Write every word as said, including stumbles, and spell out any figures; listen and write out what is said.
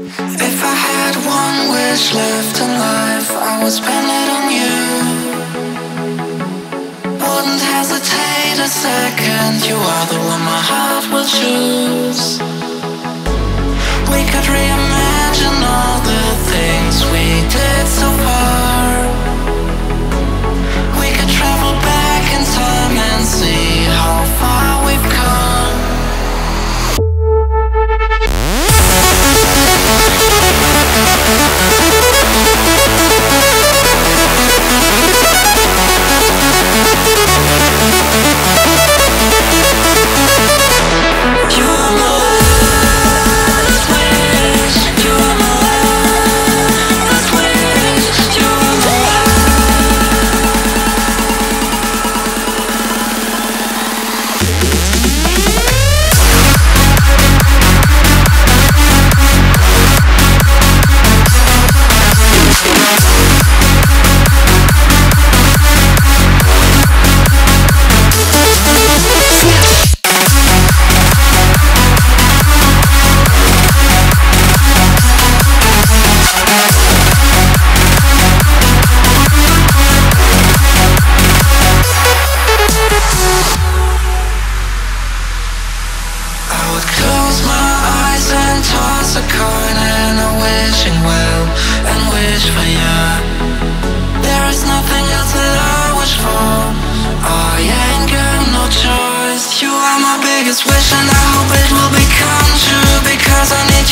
If I had one wish left in life, I would spend it on you. Wouldn't hesitate a second, you are the one my heart will choose. We could reimagine all the things we did so far. We could travel back in time and see how far we've come. Biggest wish, and I hope it will become true, because I need